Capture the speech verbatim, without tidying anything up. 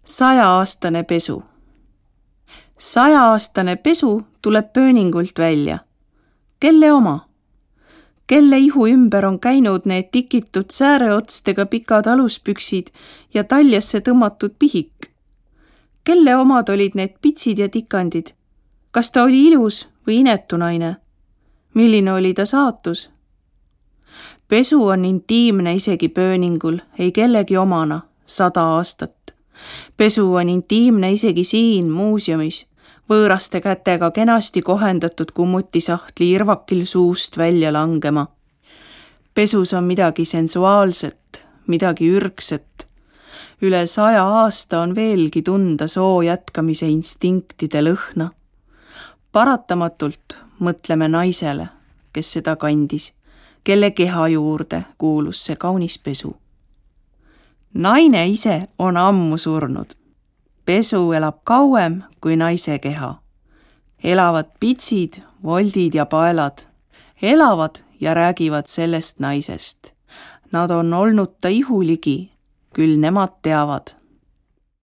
Sajaaastane pesu. Sajaaastane pesu tuleb pööningult välja. Kelle oma? Kelle ihu ümber on käinud need tikitud sääreotstega pikad aluspüksid ja taljasse tõmmatud pihik? Kelle omad olid need pitsid ja tikandid? Kas ta oli ilus või inetu naine? Milline oli ta saatus? Pesu on intiimne isegi pööningul, ei kellegi omana, sada aastat. Pesu on intiimne isegi siin muuseumis, võõraste kätega kenasti kohendatud kummutisahtli irvakil suust välja langema. Pesus on midagi sensuaalset, midagi ürgset. Üle saja aasta on veelgi tunda soo jätkamise instinktide lõhna. Paratamatult mõtleme naisele, kes seda kandis, kelle keha juurde kuulus see kaunis pesu. Naine ise on ammu surnud. Pesu elab kauem kui naise keha. Elavad pitsid, voldid ja paelad. Elavad ja räägivad sellest naisest. Nad on olnud ta ihuligi, küll nemad teavad,